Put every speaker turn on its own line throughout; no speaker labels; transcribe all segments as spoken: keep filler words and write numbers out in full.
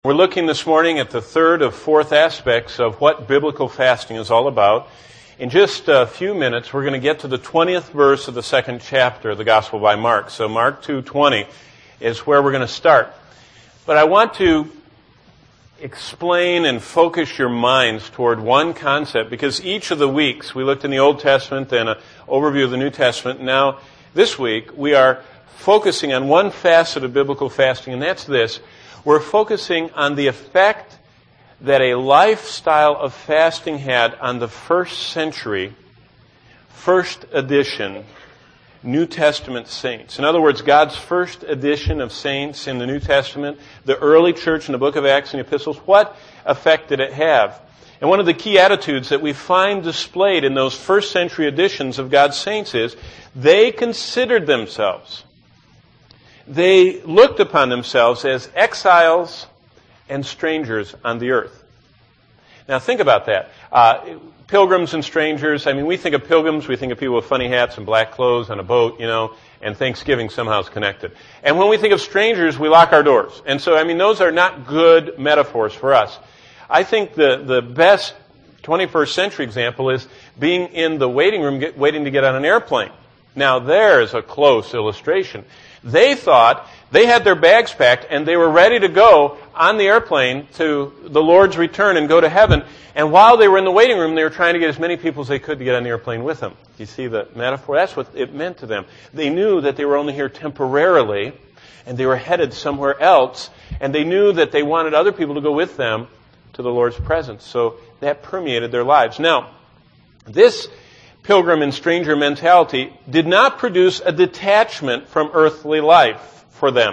We're looking this morning at the third of fourth aspects of what biblical fasting is all about. In just a few minutes, we're going to get to the twentieth verse of the second chapter of the Gospel by Mark. So Mark two twenty is where we're going to start. But I want to explain and focus your minds toward one concept, because each of the weeks we looked in the Old Testament and an overview of the New Testament. Now, this week, we are focusing on one facet of biblical fasting, and that's this. We're focusing on the effect that a lifestyle of fasting had on the first century, first edition, New Testament saints. In other words, God's first edition of saints in the New Testament, the early church in the book of Acts and the epistles, what effect did it have? And one of the key attitudes that we find displayed in those first century editions of God's saints is they considered themselves, they looked upon themselves as exiles and strangers on the earth. Now think about that. Uh, pilgrims and strangers, I mean, we think of pilgrims, we think of people with funny hats and black clothes on a boat, you know, and Thanksgiving somehow is connected. And when we think of strangers, we lock our doors. And so, I mean, those are not good metaphors for us. I think the, the best twenty-first century example is being in the waiting room, get, waiting to get on an airplane. Now, there's a close illustration. They thought they had their bags packed and they were ready to go on the airplane to the Lord's return and go to heaven. And while they were in the waiting room, they were trying to get as many people as they could to get on the airplane with them. Do you see the metaphor? That's what it meant to them. They knew that they were only here temporarily and they were headed somewhere else. And they knew that they wanted other people to go with them to the Lord's presence. So that permeated their lives. Now, this pilgrim and stranger mentality did not produce a detachment from earthly life for them.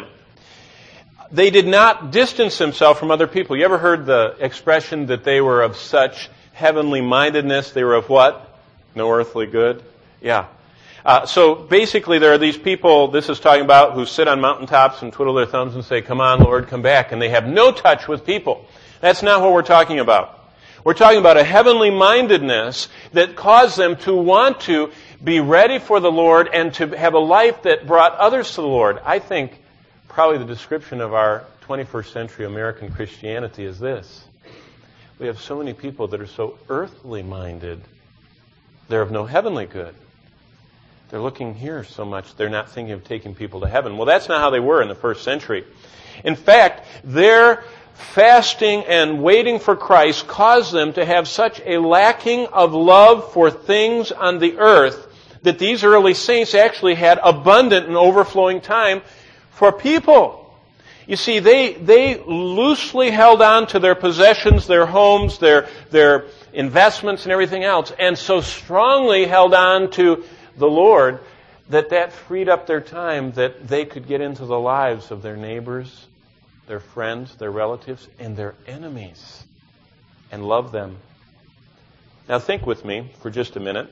They did not distance themselves from other people. You ever heard the expression that they were of such heavenly mindedness? They were of what? No earthly good? Yeah. Uh, so basically there are these people, this is talking about, who sit on mountaintops and twiddle their thumbs and say, "Come on, Lord, come back." And they have no touch with people. That's not what we're talking about. We're talking about a heavenly mindedness that caused them to want to be ready for the Lord and to have a life that brought others to the Lord. I think probably the description of our twenty-first century American Christianity is this. We have so many people that are so earthly minded, they're of no heavenly good. They're looking here so much, they're not thinking of taking people to heaven. Well, that's not how they were in the first century. In fact, their fasting and waiting for Christ caused them to have such a lacking of love for things on the earth that these early saints actually had abundant and overflowing time for people. You see, they they loosely held on to their possessions, their homes, their their investments and everything else, and so strongly held on to the Lord that that freed up their time that they could get into the lives of their neighbors, their friends, their relatives, and their enemies, and love them. Now think with me for just a minute.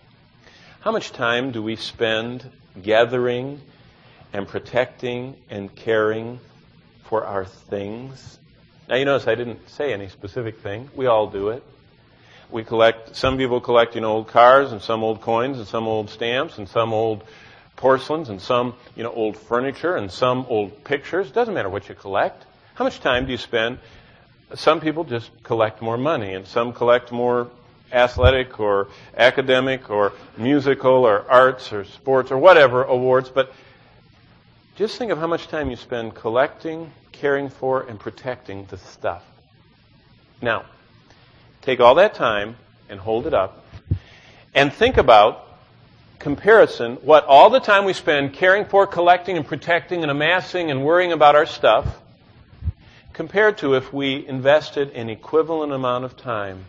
How much time do we spend gathering and protecting and caring for our things? Now you notice I didn't say any specific thing. We all do it. We collect, some people collect, you know, old cars and some old coins and some old stamps and some old porcelains and some, you know, old furniture and some old pictures. It doesn't matter what you collect. How much time do you spend? Some people just collect more money, and some collect more athletic or academic or musical or arts or sports or whatever awards. But just think of how much time you spend collecting, caring for, and protecting the stuff. Now, take all that time and hold it up and think about comparison, what all the time we spend caring for, collecting, and protecting, and amassing, and worrying about our stuff, compared to if we invested an equivalent amount of time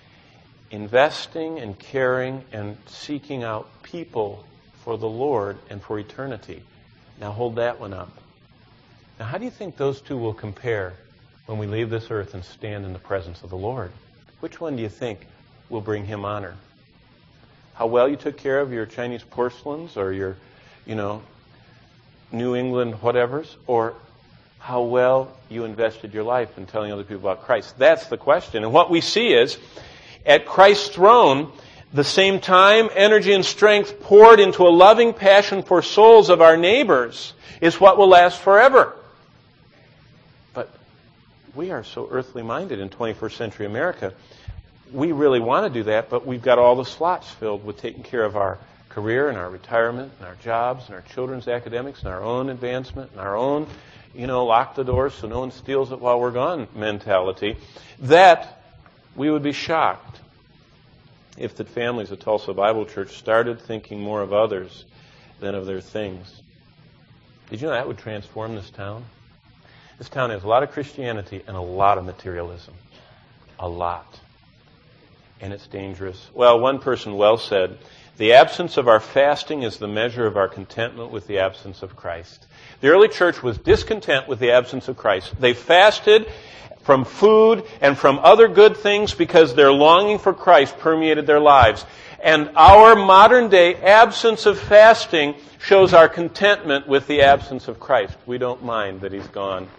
investing and caring and seeking out people for the Lord and for eternity. Now hold that one up. Now how do you think those two will compare when we leave this earth and stand in the presence of the Lord? Which one do you think will bring Him honor? How well you took care of your Chinese porcelains or your, you know, New England whatevers, or how well you invested your life in telling other people about Christ? That's the question. And what we see is, at Christ's throne, the same time, energy, and strength poured into a loving passion for souls of our neighbors is what will last forever. But we are so earthly minded in twenty-first century America. We really want to do that, but we've got all the slots filled with taking care of our career and our retirement and our jobs and our children's academics and our own advancement and our own, you know, lock the doors so no one steals it while we're gone mentality, that we would be shocked if the families of Tulsa Bible Church started thinking more of others than of their things. Did you know that would transform this town? This town has a lot of Christianity and a lot of materialism. A lot. And it's dangerous. Well, one person well said, the absence of our fasting is the measure of our contentment with the absence of Christ. The early church was discontent with the absence of Christ. They fasted from food and from other good things because their longing for Christ permeated their lives. And our modern day absence of fasting shows our contentment with the absence of Christ. We don't mind that He's gone.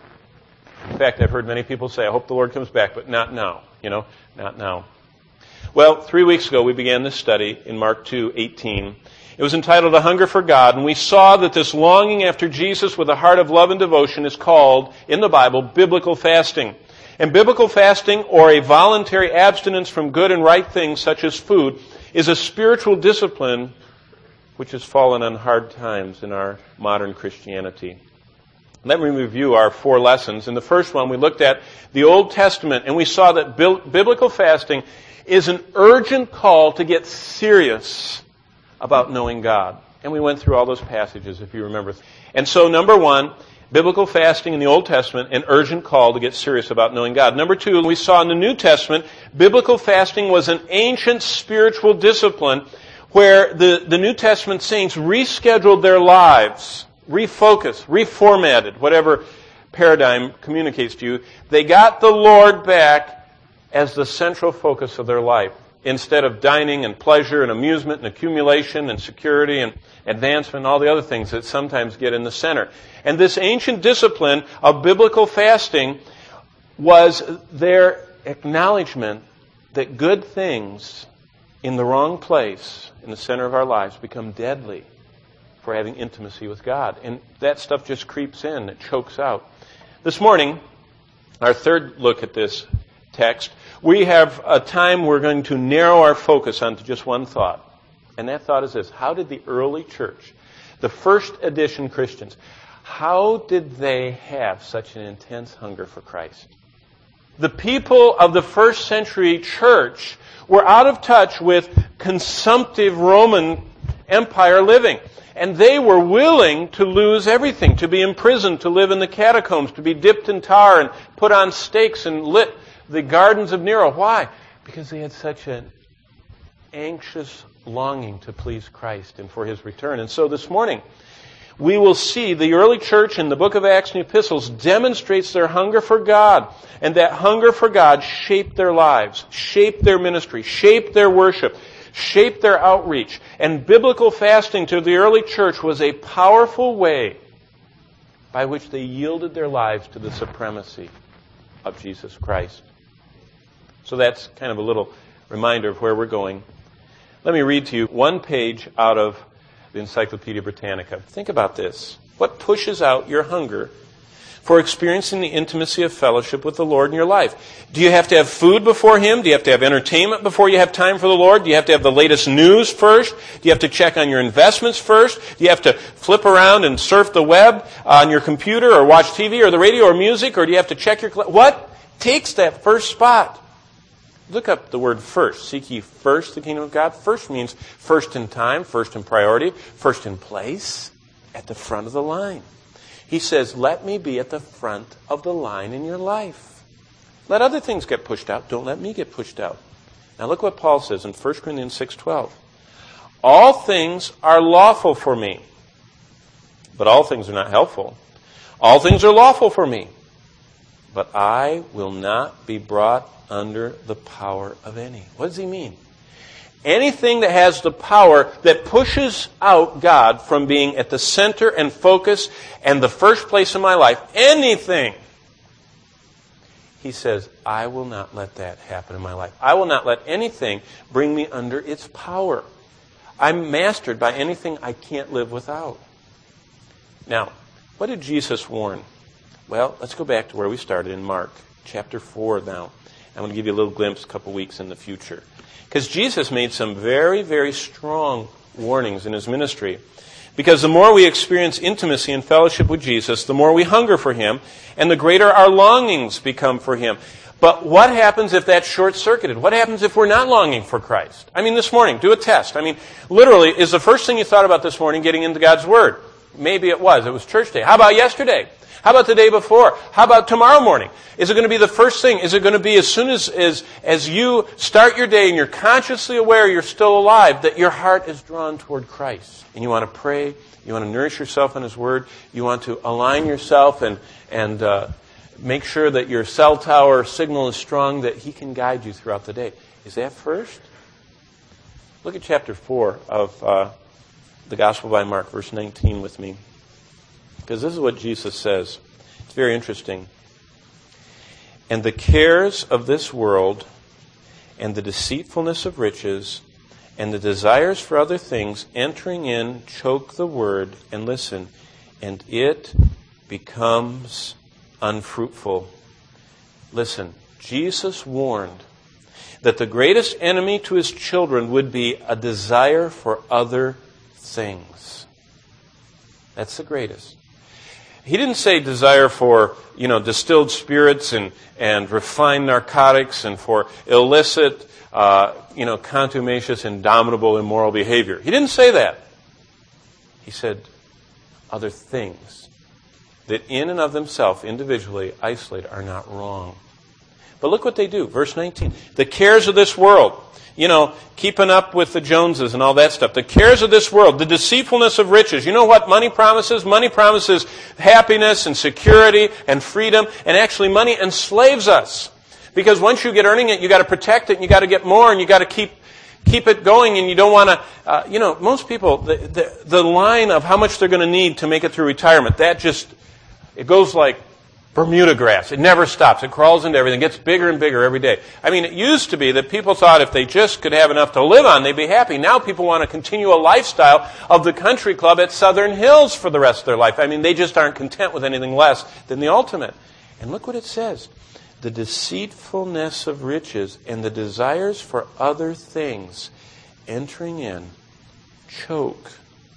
In fact, I've heard many people say, I hope the Lord comes back, but not now. You know, not now. Well, three weeks ago we began this study in Mark two eighteen. It was entitled A Hunger for God, and we saw that this longing after Jesus with a heart of love and devotion is called, in the Bible, biblical fasting. And biblical fasting, or a voluntary abstinence from good and right things such as food, is a spiritual discipline which has fallen on hard times in our modern Christianity. Let me review our four lessons. In the first one, we looked at the Old Testament, and we saw that biblical fasting is an urgent call to get serious about knowing God. And we went through all those passages, if you remember. And so, number one, biblical fasting in the Old Testament, an urgent call to get serious about knowing God. Number two, we saw in the New Testament, biblical fasting was an ancient spiritual discipline where the, the New Testament saints rescheduled their lives, refocused, reformatted, whatever paradigm communicates to you. They got the Lord back as the central focus of their life, instead of dining and pleasure and amusement and accumulation and security and advancement and all the other things that sometimes get in the center. And this ancient discipline of biblical fasting was their acknowledgement that good things in the wrong place, in the center of our lives, become deadly for having intimacy with God. And that stuff just creeps in, it chokes out. This morning, our third look at this text, we have a time we're going to narrow our focus onto just one thought. And that thought is this: how did the early church, the first edition Christians, how did they have such an intense hunger for Christ? The people of the first century church were out of touch with consumptive Roman Empire living. And they were willing to lose everything, to be imprisoned, to live in the catacombs, to be dipped in tar and put on stakes and lit the gardens of Nero. Why? Because they had such an anxious longing to please Christ and for His return. And so this morning, we will see the early church in the book of Acts and the epistles demonstrates their hunger for God. And that hunger for God shaped their lives, shaped their ministry, shaped their worship, shaped their outreach. And biblical fasting to the early church was a powerful way by which they yielded their lives to the supremacy of Jesus Christ. So that's kind of a little reminder of where we're going. Let me read to you one page out of the Encyclopedia Britannica. Think about this. What pushes out your hunger for experiencing the intimacy of fellowship with the Lord in your life? Do you have to have food before Him? Do you have to have entertainment before you have time for the Lord? Do you have to have the latest news first? Do you have to check on your investments first? Do you have to flip around and surf the web on your computer or watch T V or the radio or music? Or do you have to check your... What takes that first spot? Look up the word first. Seek ye first the kingdom of God. First means first in time, first in priority, first in place, at the front of the line. He says, let me be at the front of the line in your life. Let other things get pushed out. Don't let me get pushed out. Now look what Paul says in First Corinthians six twelve. All things are lawful for me, but all things are not helpful. All things are lawful for me, but I will not be brought under the power of any. What does he mean? Anything that has the power that pushes out God from being at the center and focus and the first place in my life, anything, he says, I will not let that happen in my life. I will not let anything bring me under its power. I'm mastered by anything I can't live without. Now, what did Jesus warn? Well, let's go back to where we started in Mark. Chapter four now. I'm going to give you a little glimpse a couple weeks in the future. Because Jesus made some very, very strong warnings in his ministry. Because the more we experience intimacy and fellowship with Jesus, the more we hunger for him, and the greater our longings become for him. But what happens if that's short-circuited? What happens if we're not longing for Christ? I mean, this morning, do a test. I mean, literally, is the first thing you thought about this morning getting into God's Word? Maybe it was. It was church day. How about yesterday? How about the day before? How about tomorrow morning? Is it going to be the first thing? Is it going to be as soon as, as, as you start your day and you're consciously aware you're still alive, that your heart is drawn toward Christ? And you want to pray, you want to nourish yourself in his Word, you want to align yourself and, and uh, make sure that your cell tower signal is strong, that he can guide you throughout the day. Is that first? Look at chapter four of uh, the Gospel by Mark, verse nineteen with me. Because this is what Jesus says. It's very interesting. And the cares of this world, and the deceitfulness of riches, and the desires for other things entering in choke the word, and listen, and it becomes unfruitful. Listen, Jesus warned that the greatest enemy to his children would be a desire for other things. That's the greatest. He didn't say desire for, you know, distilled spirits and, and refined narcotics and for illicit, uh, you know, contumacious, indomitable, immoral behavior. He didn't say that. He said other things that in and of themselves, individually, isolated, are not wrong. But look what they do. Verse nineteen. The cares of this world. You know, keeping up with the Joneses and all that stuff. The cares of this world, the deceitfulness of riches. You know what money promises? Money promises happiness and security and freedom. And actually money enslaves us. Because once you get earning it, you got to protect it and you got to get more and you got to keep keep it going, and you don't want to, uh, you know, most people, the, the, the line of how much they're going to need to make it through retirement, that just, it goes like Bermuda grass. It never stops. It crawls into everything. It gets bigger and bigger every day. I mean, it used to be that people thought if they just could have enough to live on, they'd be happy. Now people want to continue a lifestyle of the country club at Southern Hills for the rest of their life. I mean, they just aren't content with anything less than the ultimate. And look what it says. The deceitfulness of riches and the desires for other things entering in choke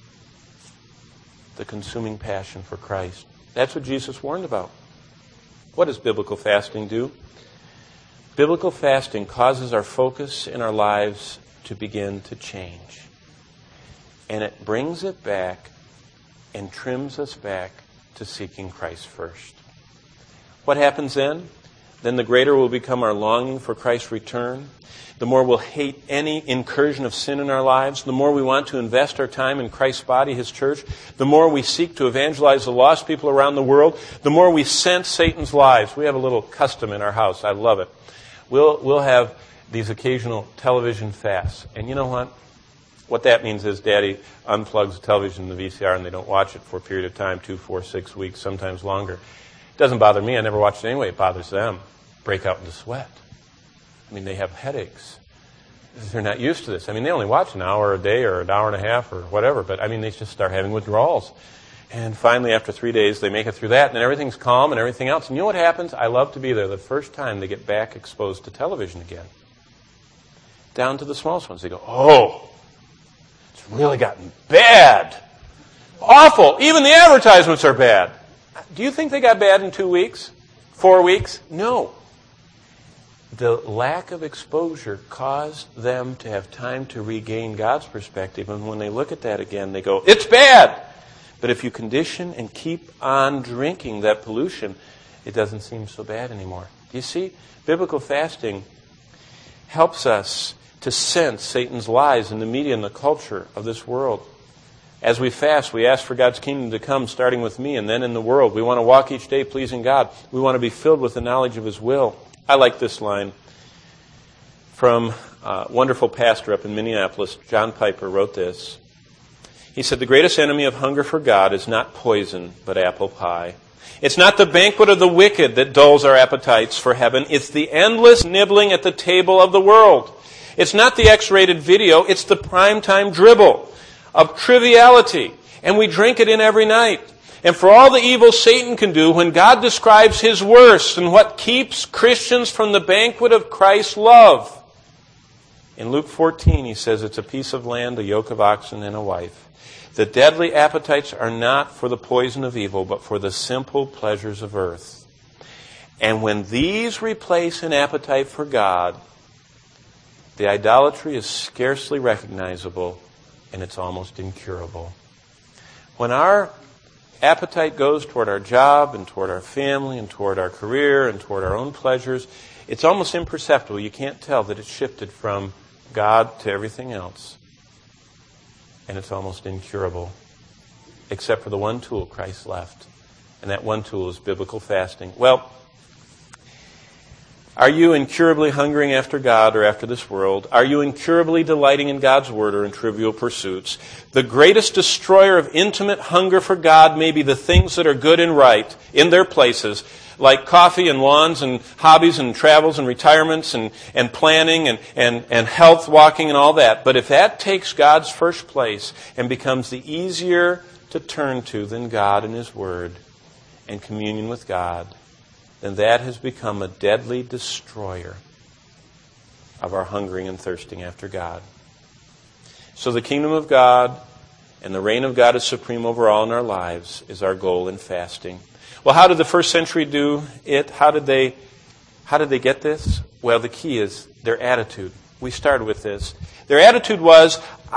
the consuming passion for Christ. That's what Jesus warned about. What does biblical fasting do? Biblical fasting causes our focus in our lives to begin to change. And it brings it back and trims us back to seeking Christ first. What happens then? Then the greater will become our longing for Christ's return. The more we'll hate any incursion of sin in our lives. The more we want to invest our time in Christ's body, His church. The more we seek to evangelize the lost people around the world. The more we sense Satan's lies. We have a little custom in our house. I love it. We'll, we'll have these occasional television fasts. And you know what? What that means is Daddy unplugs the television and the V C R and they don't watch it for a period of time, two, four, six weeks, sometimes longer. It doesn't bother me. I never watch it anyway. It bothers them. Break out into sweat. I mean, they have headaches. They're not used to this. I mean, they only watch an hour a day or an hour and a half or whatever, but I mean, they just start having withdrawals. And finally, after three days, they make it through that, and everything's calm and everything else. And you know what happens? I love to be there the first time they get back exposed to television again. Down to the smallest ones. They go, oh, it's really gotten bad. Awful. Even the advertisements are bad. Do you think they got bad in two weeks? Four weeks? No. The lack of exposure caused them to have time to regain God's perspective. And when they look at that again, they go, it's bad. But if you condition and keep on drinking that pollution, it doesn't seem so bad anymore. Do you see? Biblical fasting helps us to sense Satan's lies in the media and the culture of this world. As we fast, we ask for God's kingdom to come, starting with me and then in the world. We want to walk each day pleasing God. We want to be filled with the knowledge of His will. I like this line from a wonderful pastor up in Minneapolis. John Piper wrote this. He said, the greatest enemy of hunger for God is not poison, but apple pie. It's not the banquet of the wicked that dulls our appetites for heaven. It's the endless nibbling at the table of the world. It's not the X-rated video. It's the primetime dribble of triviality. And we drink it in every night. and for all the evil Satan can do when God describes his worst and what keeps Christians from the banquet of Christ's love. In Luke fourteen, he says it's a piece of land, a yoke of oxen, and a wife. The deadly appetites are not for the poison of evil, but for the simple pleasures of earth. And when these replace an appetite for God, the idolatry is scarcely recognizable, and it's almost incurable. When our appetite goes toward our job and toward our family and toward our career and toward our own pleasures, it's almost imperceptible. You can't tell that it's shifted from God to everything else. And it's almost incurable, except for the one tool Christ left. And that one tool is biblical fasting. Well, are you incurably hungering after God or after this world? Are you incurably delighting in God's word or in trivial pursuits? The greatest destroyer of intimate hunger for God may be the things that are good and right in their places, like coffee and lawns and hobbies and travels and retirements and, and planning and, and, and health walking and all that. But if that takes God's first place and becomes the easier to turn to than God and His Word and communion with God, then that has become a deadly destroyer of our hungering and thirsting after God. So the kingdom of God and the reign of God is supreme over all in our lives is our goal in fasting. Well, how did the first century do it? How did they, how did they get this? Well, the key is their attitude. We started with this. Their attitude was,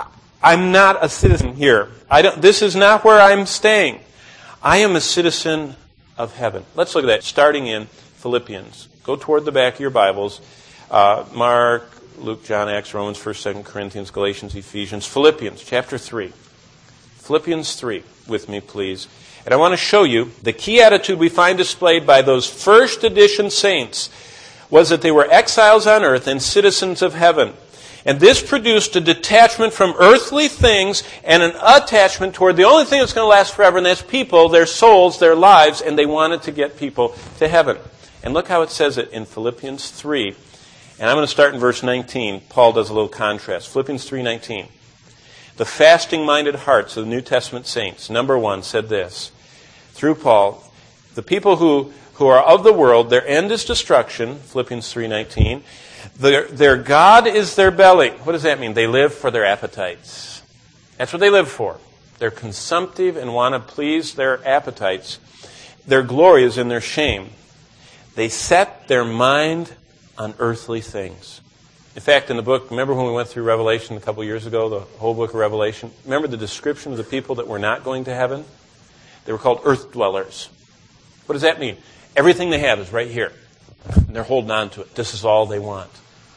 I'm not a citizen here. I don't, this is not where I'm staying. I am a citizen of heaven. Let's look at that, starting in Philippians. Go toward the back of your Bibles. Uh, Mark, Luke, John, Acts, Romans, First, Second Corinthians, Galatians, Ephesians, Philippians, chapter three. Philippians three, with me, please. And I want to show you the key attitude we find displayed by those first edition saints was that they were exiles on earth and citizens of heaven. And this produced a detachment from earthly things and an attachment toward the only thing that's going to last forever, and that's people, their souls, their lives, and they wanted to get people to heaven. And look how it says it in Philippians three. And I'm going to start in verse nineteen. Paul does a little contrast. Philippians three nineteen. The fasting-minded hearts of the New Testament saints, number one, said this. Through Paul, the people who, who are of the world, their end is destruction, Philippians three nineteen. Their, their God is their belly. What does that mean? They live for their appetites. That's what they live for. They're consumptive and want to please their appetites. Their glory is in their shame. They set their mind on earthly things. In fact, in the book, remember when we went through Revelation a couple years ago, the whole book of Revelation? Remember the description of the people that were not going to heaven? They were called earth dwellers. What does that mean? Everything they have is right here. And they're holding on to it. This is all they want.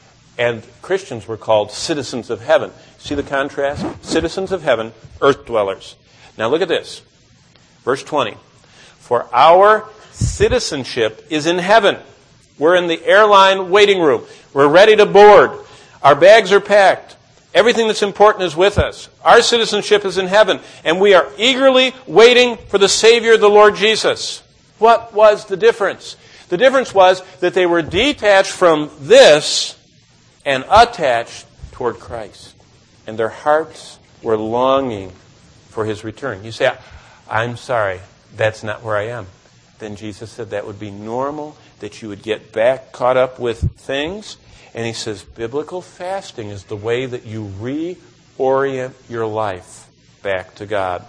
And Christians were called citizens of heaven. See the contrast? Citizens of heaven, earth dwellers. Now look at this. Verse twenty. For our citizenship is in heaven. We're in the airline waiting room. We're ready to board. Our bags are packed. Everything that's important is with us. Our citizenship is in heaven. And we are eagerly waiting for the Savior, the Lord Jesus. What was the difference? The difference was that they were detached from this and attached toward Christ. And their hearts were longing for His return. You say, I'm sorry, that's not where I am. Then Jesus said that would be normal, that you would get back caught up with things. And He says, biblical fasting is the way that you reorient your life back to God.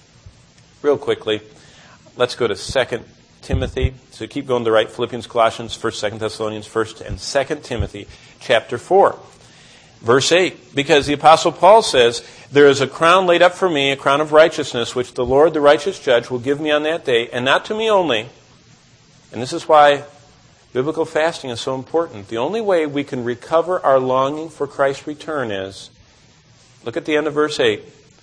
Real quickly, let's go to Second Timothy. So keep going to the right. Philippians, Colossians, First, Second Thessalonians, First, and Second Timothy, chapter four, verse eight. Because the Apostle Paul says, there is a crown laid up for me, a crown of righteousness, which the Lord, the righteous judge, will give me on that day, and not to me only. And this is why biblical fasting is so important. The only way we can recover our longing for Christ's return is, look at the end of verse eight,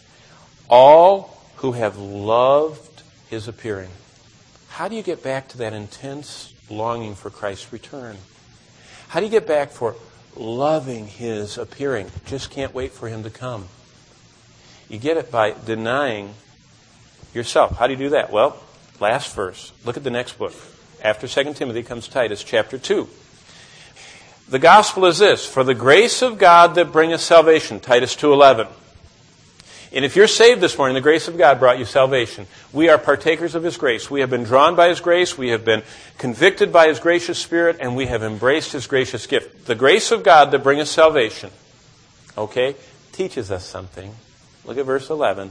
all who have loved His appearing. How do you get back to that intense longing for Christ's return? How do you get back for loving His appearing? Just can't wait for Him to come. You get it by denying yourself. How do you do that? Well, last verse. Look at the next book. After Second Timothy comes Titus, chapter two. The gospel is this, for the grace of God that bringeth salvation, Titus two eleven. And if you're saved this morning, the grace of God brought you salvation. We are partakers of His grace. We have been drawn by His grace. We have been convicted by His gracious Spirit, and we have embraced His gracious gift. The grace of God that bringeth salvation, okay, teaches us something. Look at verse eleven.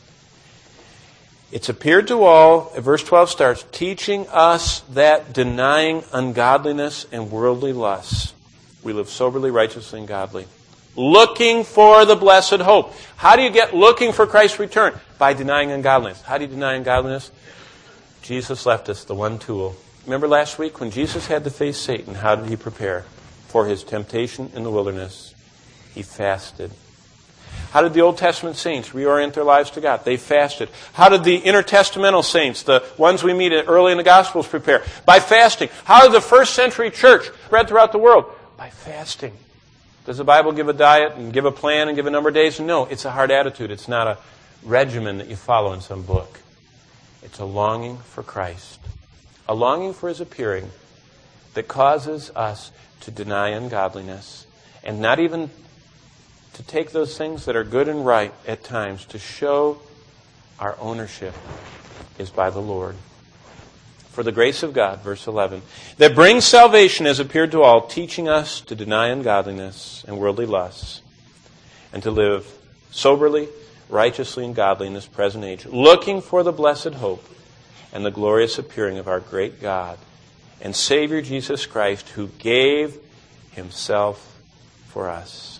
It's appeared to all, verse twelve starts, teaching us that denying ungodliness and worldly lusts, we live soberly, righteously, and godly. Looking for the blessed hope. How do you get looking for Christ's return? By denying ungodliness. How do you deny ungodliness? Jesus left us the one tool. Remember last week when Jesus had to face Satan, how did He prepare for His temptation in the wilderness? He fasted. How did the Old Testament saints reorient their lives to God? They fasted. How did the intertestamental saints, the ones we meet early in the Gospels, prepare? By fasting. How did the first century church spread throughout the world? By fasting. Does the Bible give a diet and give a plan and give a number of days? No, it's a hard attitude. It's not a regimen that you follow in some book. It's a longing for Christ. A longing for His appearing that causes us to deny ungodliness and not even to take those things that are good and right at times to show our ownership is by the Lord. For the grace of God, verse eleven, that brings salvation has appeared to all, teaching us to deny ungodliness and worldly lusts, and to live soberly, righteously, and godly in this present age, looking for the blessed hope and the glorious appearing of our great God and Savior Jesus Christ, who gave Himself for us.